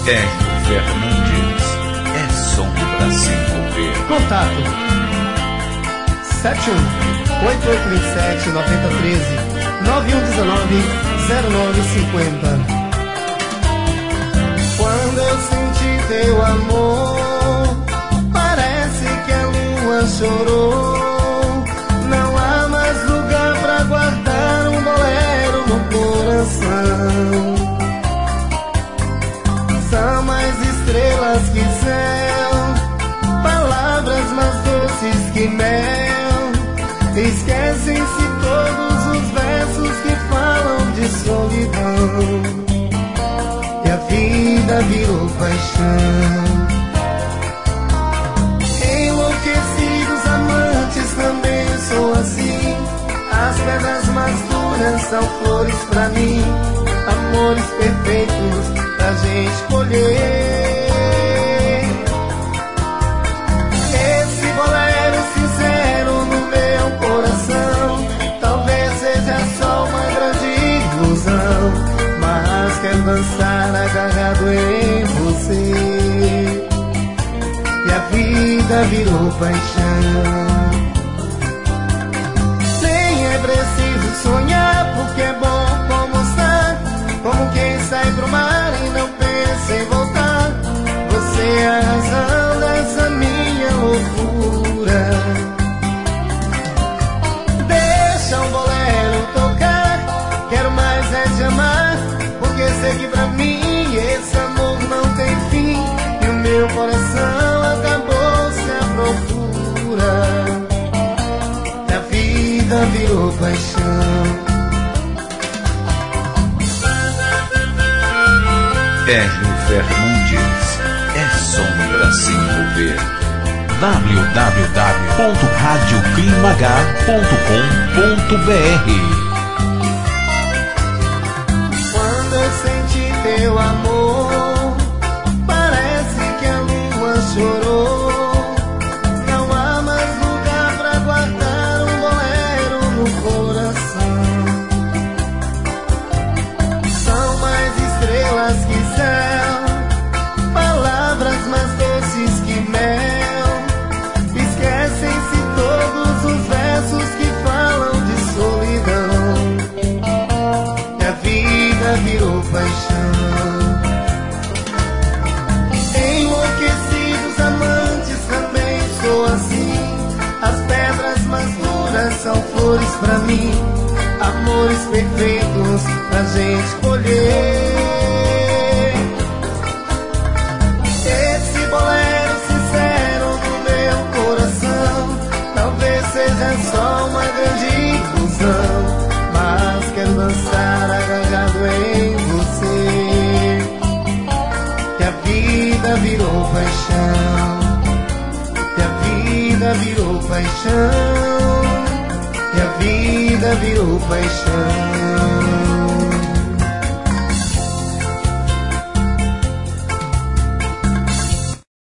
Hélio Fernandes, é som pra se envolver. Contato 71-8827-9013 9119-0950. Quando eu senti teu amor, parece que a lua chorou. Não há mais lugar pra guardar um bolero no coração. São mais estrelas que céu, palavras mais doces que mel. Esquecem-se todos os versos que falam de solidão. E a vida virou paixão. Enlouquecidos amantes também sou assim. As pedras mais duras são flores pra mim. Amores perfeitos pra gente escolher. Esse bolero sincero no meu coração talvez seja só uma grande ilusão, mas quero dançar agarrado em você. E a vida virou paixão. Nem é preciso sonhar, porque é bom como estar, como quem sai pro mar e não pensa em voltar. Você é a razão dessa minha loucura. Deixa o bolero tocar, quero mais é te amar, porque sei que pra mim esse amor não tem fim. E o meu coração acabou-se à procura. A vida virou paixão. Hélio Fernandes, é som pra se envolver. www.radioclimah.com.br. Quando eu senti teu amor, parece que a lua chorou. Não há mais lugar pra guardar um bolero no coração. São mais estrelas que céu, palavras mais doces que mel. Esquecem-se todos os versos que falam de solidão. E a vida virou paixão. Enlouquecidos amantes também sou assim. As pedras mais duras são flores pra mim. Amores perfeitos pra gente escolher. Esse bolero sincero no meu coração talvez seja só uma grande ilusão, mas quero dançar agarrado em você. Que a vida virou paixão. Que a vida virou paixão. Que a vida virou paixão.